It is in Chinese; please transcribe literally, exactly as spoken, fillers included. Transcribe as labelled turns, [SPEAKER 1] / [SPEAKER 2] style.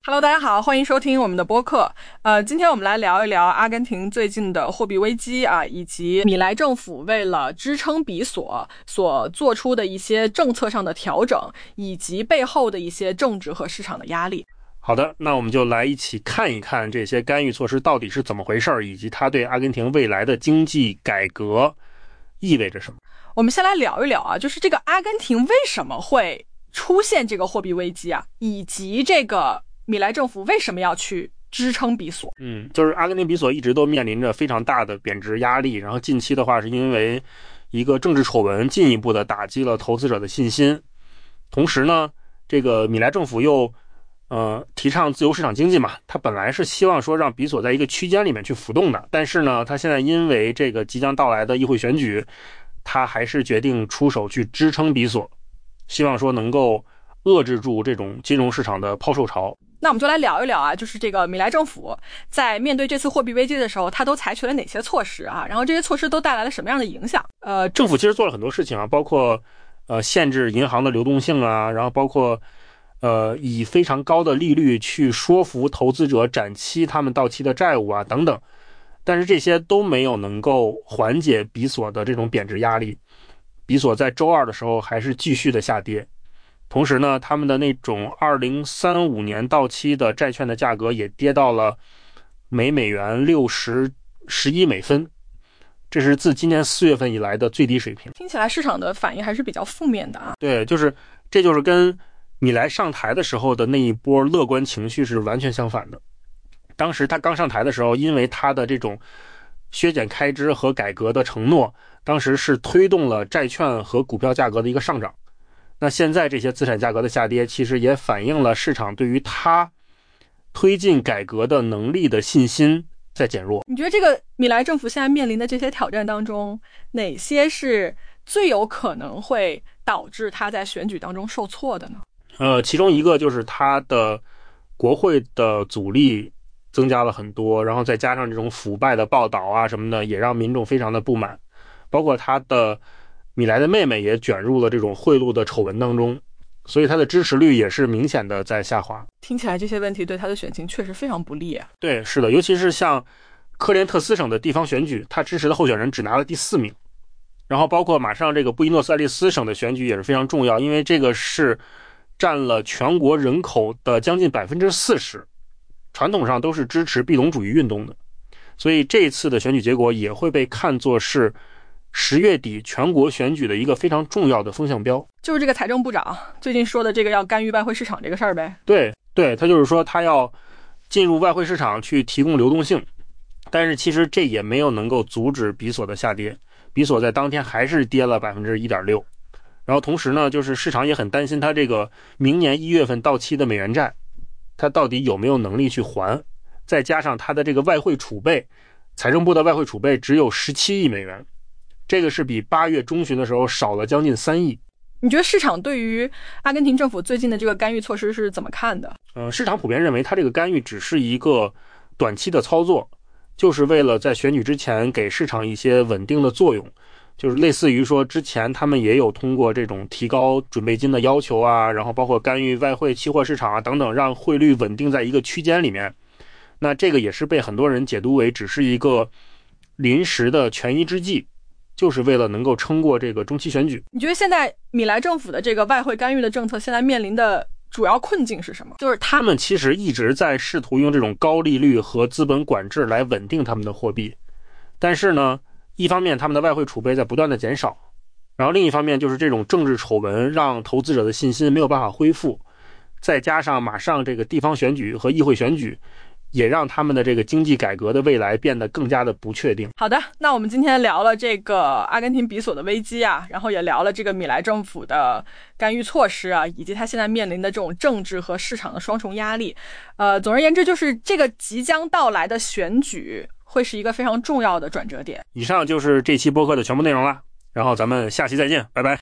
[SPEAKER 1] Hello， 大家好，欢迎收听我们的播客。呃，今天我们来聊一聊阿根廷最近的货币危机啊，以及米莱政府为了支撑比索所做出的一些政策上的调整，以及背后的一些政治和市场的压力。
[SPEAKER 2] 好的，那我们就来一起看一看这些干预措施到底是怎么回事，以及它对阿根廷未来的经济改革意味着什么。
[SPEAKER 1] 我们先来聊一聊啊，就是这个阿根廷为什么会出现这个货币危机啊，以及这个米莱政府为什么要去支撑比索。
[SPEAKER 2] 嗯，就是阿根廷比索一直都面临着非常大的贬值压力，然后近期的话是因为一个政治丑闻进一步的打击了投资者的信心。同时呢，这个米莱政府又呃，提倡自由市场经济嘛，他本来是希望说让比索在一个区间里面去浮动的，但是呢，他现在因为这个即将到来的议会选举，他还是决定出手去支撑比索，希望说能够遏制住这种金融市场的抛售潮。
[SPEAKER 1] 那我们就来聊一聊啊，就是这个米莱政府在面对这次货币危机的时候，他都采取了哪些措施啊？然后这些措施都带来了什么样的影响？
[SPEAKER 2] 呃，政府其实做了很多事情啊，包括呃限制银行的流动性啊，然后包括呃，以非常高的利率去说服投资者展期他们到期的债务啊，等等。但是这些都没有能够缓解比索的这种贬值压力。比索在周二的时候还是继续的下跌。同时呢，他们的那种二零三五年到期的债券的价格也跌到了每美元六十十一美分。这是自今年四月份以来的最低水平。
[SPEAKER 1] 听起来市场的反应还是比较负面的啊。
[SPEAKER 2] 对，就是这就是跟米莱上台的时候的那一波乐观情绪是完全相反的。当时他刚上台的时候，因为他的这种削减开支和改革的承诺，当时是推动了债券和股票价格的一个上涨。那现在这些资产价格的下跌，其实也反映了市场对于他推进改革的能力的信心在减弱。
[SPEAKER 1] 你觉得这个米莱政府现在面临的这些挑战当中，哪些是最有可能会导致他在选举当中受挫的呢？
[SPEAKER 2] 呃，其中一个就是他的国会的阻力增加了很多，然后再加上这种腐败的报道啊什么的，也让民众非常的不满。包括他的米莱的妹妹也卷入了这种贿赂的丑闻当中，所以他的支持率也是明显的在下滑。
[SPEAKER 1] 听起来这些问题对他的选情确实非常不利啊。
[SPEAKER 2] 对，是的，尤其是像科连特斯省的地方选举，他支持的候选人只拿了第四名。然后包括马上这个布宜诺斯艾利斯省的选举也是非常重要，因为这个是占了全国人口的将近百分之四十，传统上都是支持庇隆主义运动的，所以这次的选举结果也会被看作是十月底全国选举的一个非常重要的风向标。
[SPEAKER 1] 就是这个财政部长最近说的这个要干预外汇市场这个事儿呗。
[SPEAKER 2] 对对，他就是说他要进入外汇市场去提供流动性，但是其实这也没有能够阻止比索的下跌，比索在当天还是跌了 百分之一点六。然后同时呢，就是市场也很担心他这个明年一月份到期的美元债，他到底有没有能力去还？再加上他的这个外汇储备，财政部的外汇储备只有十七亿美元，这个是比八月中旬的时候少了将近三亿。
[SPEAKER 1] 你觉得市场对于阿根廷政府最近的这个干预措施是怎么看的？
[SPEAKER 2] 呃，市场普遍认为他这个干预只是一个短期的操作，就是为了在选举之前给市场一些稳定的作用。就是类似于说之前他们也有通过这种提高准备金的要求啊，然后包括干预外汇期货市场啊等等，让汇率稳定在一个区间里面。那这个也是被很多人解读为只是一个临时的权宜之计，就是为了能够撑过这个中期选举。
[SPEAKER 1] 你觉得现在米莱政府的这个外汇干预的政策现在面临的主要困境是什么？就是
[SPEAKER 2] 他们其实一直在试图用这种高利率和资本管制来稳定他们的货币，但是呢一方面他们的外汇储备在不断的减少，然后另一方面就是这种政治丑闻让投资者的信心没有办法恢复，再加上马上这个地方选举和议会选举，也让他们的这个经济改革的未来变得更加的不确定。
[SPEAKER 1] 好的，那我们今天聊了这个阿根廷比索的危机啊，然后也聊了这个米莱政府的干预措施啊，以及他现在面临的这种政治和市场的双重压力。呃，总而言之，就是这个即将到来的选举会是一个非常重要的转折点。
[SPEAKER 2] 以上就是这期播客的全部内容了，然后咱们下期再见，拜拜。